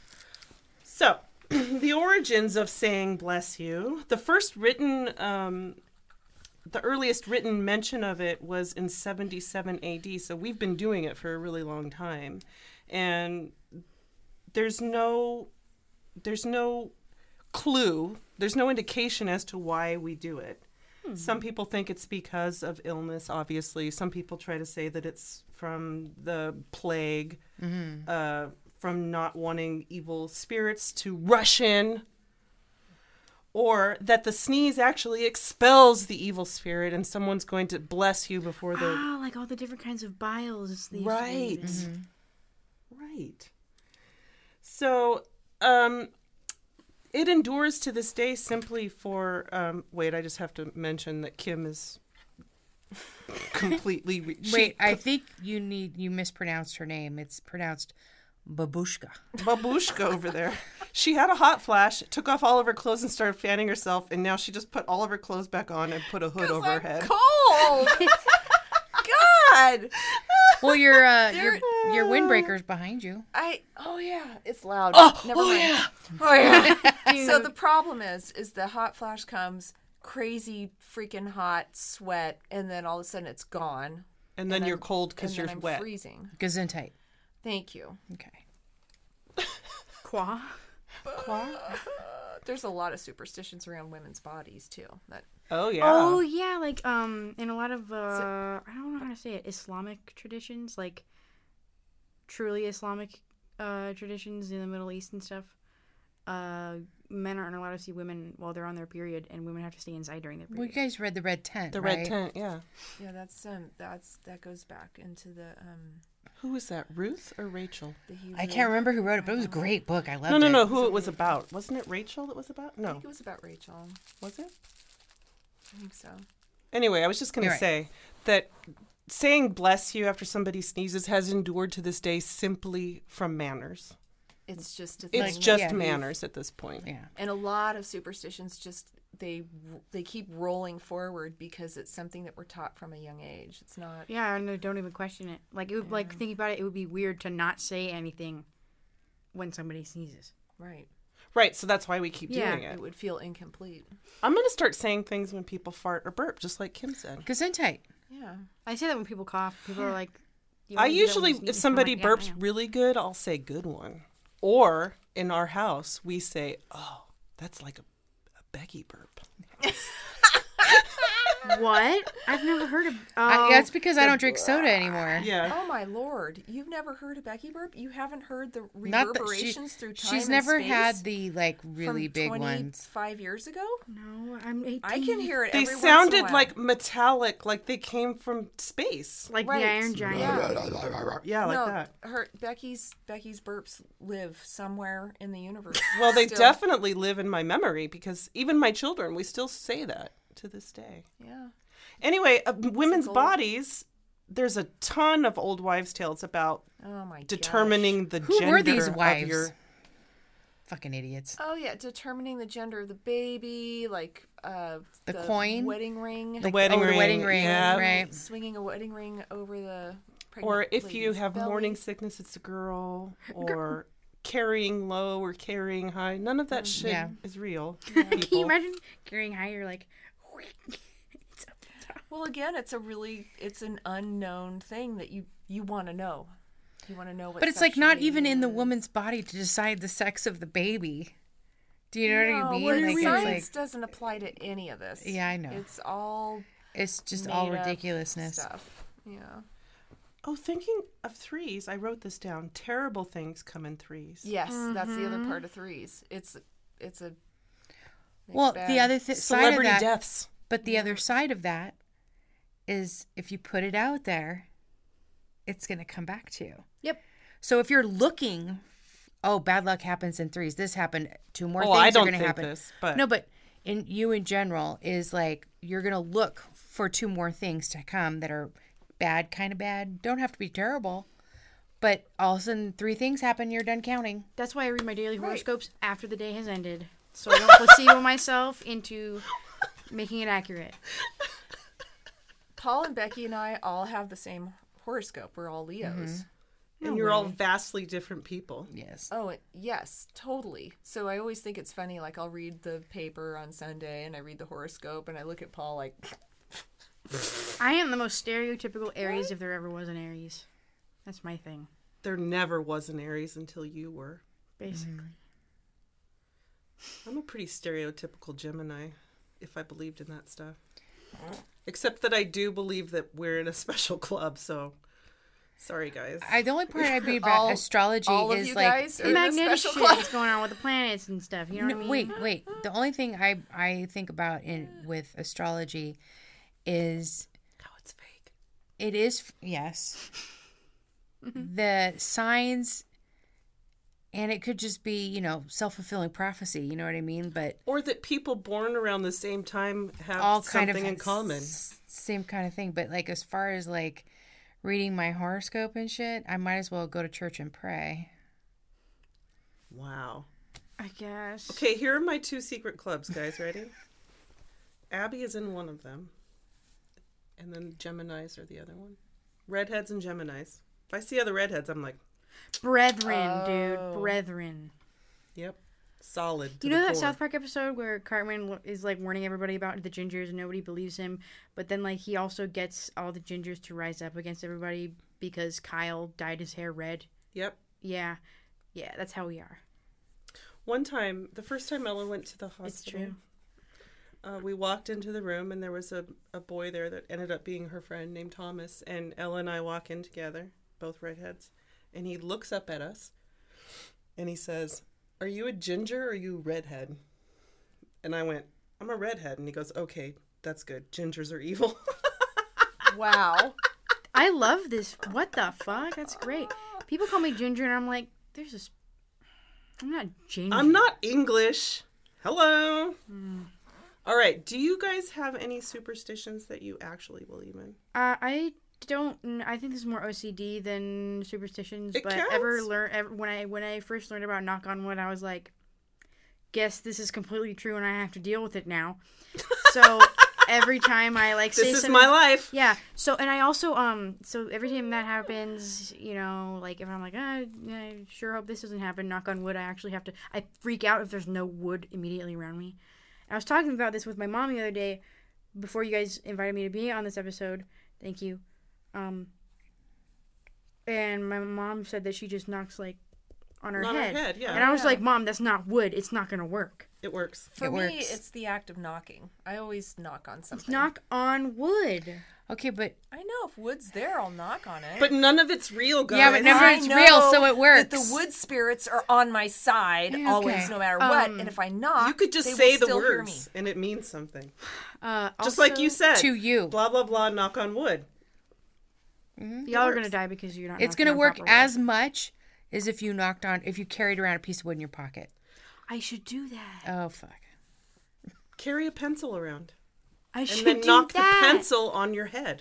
So, the origins of saying bless you, the first written, um, the earliest written mention of it was in seventy-seven A D, so we've been doing it for a really long time. And there's no, there's no clue, there's no indication as to why we do it. Some people think it's because of illness, obviously. Some people try to say that it's from the plague, uh, from not wanting evil spirits to rush in, or that the sneeze actually expels the evil spirit and someone's going to bless you before the... Ah, like all the different kinds of biles. They used to Right. believe in. Right. So, um, it endures to this day simply for, um, wait, I just have to mention that Kim is completely... Re- she- Wait, I think you need you mispronounced her name. It's pronounced Babushka. Babushka over there. She had a hot flash, took off all of her clothes and started fanning herself, and now she just put all of her clothes back on and put a hood over her I'm head. cold. God. Well, your uh, your your windbreaker's behind you. I oh yeah, it's loud. Oh, Never oh mind. yeah. Oh yeah. So the problem is, is the hot flash comes, crazy freaking hot sweat, and then all of a sudden it's gone. And then And you're I'm- cold because and you're then I'm wet. freezing. Gesundheit. Thank you. Okay. Qua. There's a lot of superstitions around women's bodies too. That Oh yeah. Oh yeah, like um, in a lot of uh, I don't know how to say it, Islamic traditions, like truly Islamic uh traditions in the Middle East and stuff. Uh, men aren't allowed to see women while they're on their period, and women have to stay inside during their Well, you period. guys read the Red Tent, the right? red tent. Yeah. yeah, that's um, that's that goes back into the um, Who was that? Ruth or Rachel? the Hebrew. I can't remember who wrote it, but it was a great book. I loved No, no, it. no. Who it was about? Wasn't it Rachel that was about? I No. think it was about Rachel. Was it? I think so. Anyway, I was just going You're to right. say that saying bless you after somebody sneezes has endured to this day simply from manners. It's just a thing. It's that just yeah. manners at this point. Yeah. And a lot of superstitions just they they keep rolling forward because it's something that we're taught from a young age. It's not. Yeah, and they don't even question it. Like it would, like thinking about it, it would be weird to not say anything when somebody sneezes. Right. Right, so that's why we keep Yeah. doing it. It would feel incomplete. I'm going to start saying things when people fart or burp, just like Kim said. Gesundheit. Yeah. I say that when people cough. People are like, "You I only do that when usually, you sneeze." if I'm somebody like, "Yeah, I burps know." really good, I'll say good one. Or in our house, we say, oh, that's like a, a Becky burp. What? I've never heard of. Oh, I, that's because I don't drink soda anymore. Yeah. Oh my lord! You've never heard a Becky burp? You haven't heard the Not that she, reverberations through time. she's and never space had the like really from big ones. Five years ago, no, I'm eighteen. I can hear it. They every once in a sounded while. like metallic, like they came from space. like Right. the Iron Giant. Yeah. Yeah, like no, that. her Becky's Becky's burps live somewhere in the universe. Well, they Still. definitely live in my memory because even my children, we still say that to this day. Yeah. Anyway, uh, women's gold. bodies, there's a ton of old wives' tales about Oh my. determining the Who gender were these of wives? your... Fucking idiots. gosh. Oh yeah, determining the gender of the baby, like uh, The coin? wedding ring, The wedding oh, the ring. wedding ring, yeah. right. swinging a wedding ring over the. Pregnant Or if you lady's have belly. morning sickness, it's a girl. Or carrying low or carrying high. None of that shit Yeah. is real. Can you people. imagine carrying high? You're like, it's up the top. Well, again, it's a really it's an unknown thing that you you want to know. You want to know what. But it's sex like your not baby even in the is. woman's body to decide the sex of the baby. Do you know what I No, mean? well, Like, it's science like doesn't apply to any of this. Yeah, I know. It's all it's just all made up ridiculousness. stuff. Yeah. Oh, thinking of threes, I wrote this down. Terrible things come in threes. Yes, that's the other part of threes. It's it's a mixed Well, bag. the other th- side of Celebrity that, deaths. but the other side of that is if you put it out there, it's going to come back to you. Yep. So if you're looking, oh, bad luck happens in threes. This happened. Two more Oh, things I are don't going to think happen. this, but- No, but in you in general is like you're going to look for two more things to come that are bad, kind of bad. Don't have to be terrible, but all of a sudden three things happen. You're done counting. That's why I read my daily Right. horoscopes after the day has ended, so I don't placebo myself into making it accurate. Paul and Becky and I all have the same horoscope. We're all Leos. And you're all vastly different people. Yes. Oh, it, yes, totally. So I always think it's funny. Like I'll read the paper on Sunday and I read the horoscope and I look at Paul like, I am the most stereotypical Aries if there ever was an Aries. That's my thing, There never was an Aries until you were. basically. I'm a pretty stereotypical Gemini, if I believed in that stuff. Except that I do believe that we're in a special club, so sorry, guys. I, the only part I read about All- astrology all of is you like guys are The in a magnetic special shit club. that's going on with the planets and stuff. You know No, what I mean? wait, wait. The only thing I I think about in with astrology is No, it's fake. it is yes the signs, and it could just be you know self-fulfilling prophecy. You know what I mean? But Or that people born around the same time have all kind something of in common. s- same kind of thing. But like as far as like reading my horoscope and shit, I might as well go to church and pray. Wow. I guess. Okay, here are my two secret clubs, guys. Ready? Abby is in one of them. And then Geminis are the other one. Redheads and Geminis. If I see other redheads, I'm like, Brethren, dude. Brethren. yep, solid. to You know the that core. South Park episode where Cartman is like warning everybody about the gingers and nobody believes him, but then like he also gets all the gingers to rise up against everybody because Kyle dyed his hair red. Yep. Yeah. Yeah, that's how we are. One time, the first time Ella went to the hospital, It's true. Uh, we walked into the room and there was a, a boy there that ended up being her friend named Thomas. And Ella and I walk in together, both redheads. And he looks up at us and he says, "Are you a ginger or are you a redhead?" And I went, "I'm a redhead." And he goes, "Okay, that's good. Gingers are evil." Wow. I love this. What the fuck? That's great. People call me Ginger, and I'm like, there's this. I'm not Ginger. I'm not English. Hello. All right. Do you guys have any superstitions that you actually believe in? Uh, I don't. kn- I think this is more O C D than superstitions. It but counts. ever learn ever, when I when I first learned about knock on wood, I was like, guess this is completely true, and I have to deal with it now. So every time I like say This is something, my life. yeah. So and I also um so every time that happens, you know, like if I'm like, ah, I sure hope this doesn't happen. Knock on wood. I actually have to. I freak out if there's no wood immediately around me. I was talking about this with my mom the other day before you guys invited me to be on this episode. Thank you. Um, and my mom said that she just knocks like on her On her head. head, yeah. And I was Yeah. like, "Mom, that's not wood. It's not gonna work. It works. For It me, works. it's the act of knocking. I always knock on something. Knock on wood." Okay, but I know if wood's there, I'll knock on it. But none of it's real, guys. Yeah, but never- I it's know real, so it That works. the wood spirits are on my side Yeah, always, okay. no matter what. Um, And if I knock, You could just they say will the still hear me. words and it means something. Uh, Just like you also- said. to you, Blah, blah, blah, knock on wood. y'all are gonna works. die because you're not. it's knocking gonna on work proper wood. as much as if you knocked on, if you carried around a piece of wood in your pocket. I should do that. Oh fuck. Carry a pencil around. I And should then do knock that. the pencil on your head.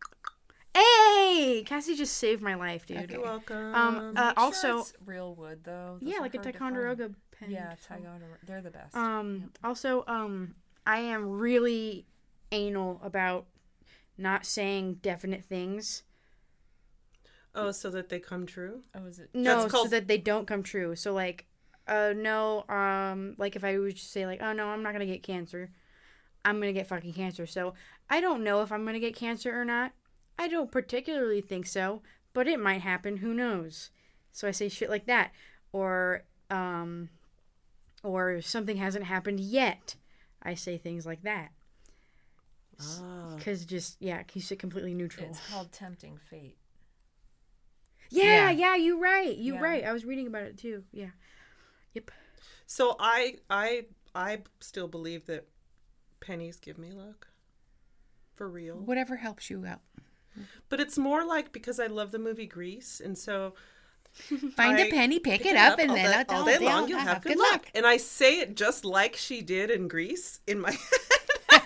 Hey, Cassie just saved my life, dude. You're welcome. Um. Uh, Make sure also, it's real wood though. Those yeah, are like a hard to find. Ticonderoga pen. Yeah, Ticonderoga. They're the best. Um. Also, um, I am really anal about not saying definite things. oh, so that they come true? oh, is it? No, That's so called- that they don't come true. So like, uh, no, um, like if I would just say like, oh no, I'm not gonna get cancer, I'm gonna get fucking cancer. So I don't know if I'm gonna get cancer or not. I don't particularly think so, but it might happen. Who knows? So I say shit like that, or um, or something hasn't happened yet. I say things like that Ah. because just yeah, keeps it completely neutral. It's called tempting fate. Yeah, Yeah. yeah, you're right. You're Yeah. right. I was reading about it too. Yeah. Yep. So I, I, I still believe that pennies give me luck. For real. Whatever helps you out. But it's more like because I love the movie Grease, and so Find I a penny, pick, it up, and all then day, I'll all day long you'll have good luck. And I say it just like she did in Grease in my head.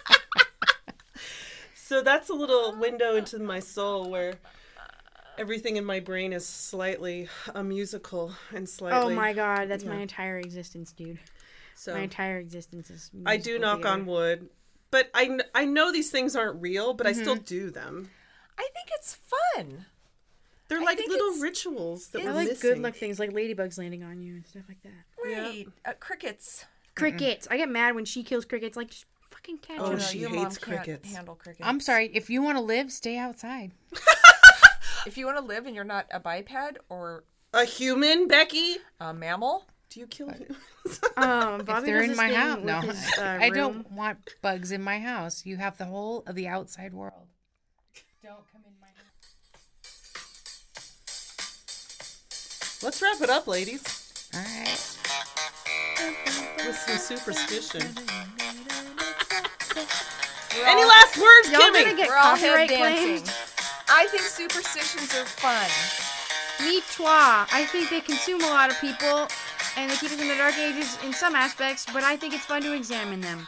So that's a little window into my soul where everything in my brain is slightly a musical and slightly. Oh my god, that's my yeah. entire existence, dude. So My entire existence is. I do musical knock theater. on wood, but I, kn- I know these things aren't real, but I still Mm-hmm. do them. I think it's fun. They're I like think little it's- rituals that I we're like missing. good luck things, like ladybugs landing on you and stuff like that. Right. Uh, crickets. Crickets. I get mad when she kills crickets. Like, just fucking catch Oh, them. she your hates mom can't crickets. handle crickets. I'm sorry. If you want to live, stay outside. If you want to live and you're not a biped or A human, Becky? a mammal, Do you kill humans? Um, Bobby if they're does in this my thing house, with no, his, uh, I room. don't want bugs in my house. You have the whole of the outside world. Don't come in my house. Let's wrap it up, ladies, All right. with some superstition. we're Any all, last words, Y'all Kimmy? gonna get we're all head copyright claimed? dancing. I think superstitions are fun. Me toi. I think they consume a lot of people, and they keep us in the dark ages in some aspects. But I think it's fun to examine them.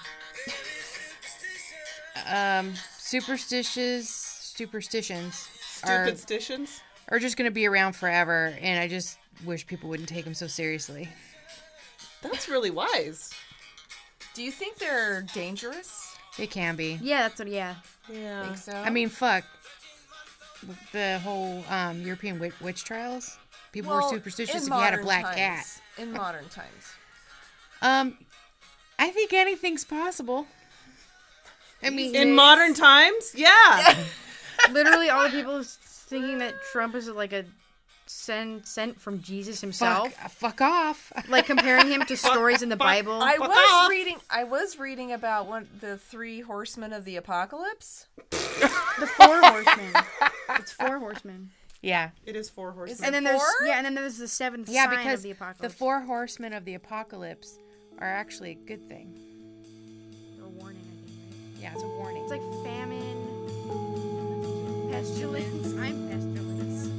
Um, superstitious superstitions are, Stupid stitions? are just going to be around forever, and I just wish people wouldn't take them so seriously. That's really wise. Do you think they're dangerous? They can be. Yeah, that's what. Yeah. Yeah. Think so? I mean, fuck. The whole um, European witch, witch trials. People Well, were superstitious in if you had a modern black times, cat. In modern times. Um, I think anything's possible. I mean, In modern times? Yeah. Literally, all the people thinking that Trump is like a sent sent from Jesus himself. Fuck, fuck off. Like comparing him to stories in the Bible. I Fuck was off. reading. I was reading about one the three horsemen of the apocalypse. The four horsemen. It's four horsemen. Yeah. It is four horsemen. Is And then Four? there's yeah, and then there's the seventh Yeah, sign because of the apocalypse. the four horsemen of the apocalypse are actually a good thing. Or warning, I think, right? Yeah, it's a warning. It's like famine, pestilence. I'm pestilence.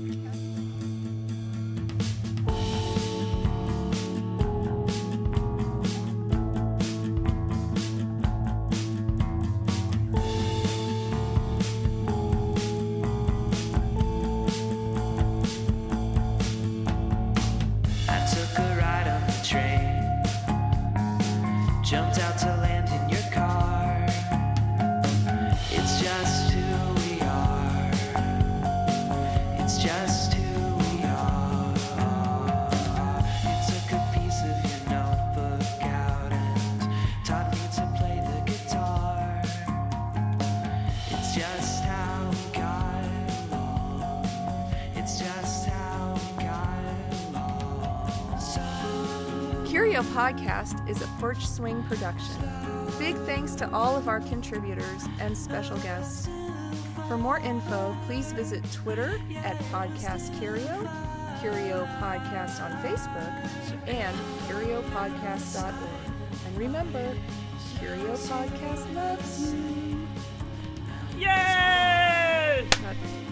I took a ride on the train, jumped out to land in your car. It's just who we are. It's just who we are. You took a piece of your notebook out and taught me to play the guitar. It's just how we got along. It's just how we got along. So Curio Podcast is a Porch Swing production. Big thanks to all of our contributors and special guests. For more info, please visit Twitter at Podcast Curio, Curio Podcast on Facebook, and curio podcast dot org. And remember, Curio Podcast loves. Yay! Not-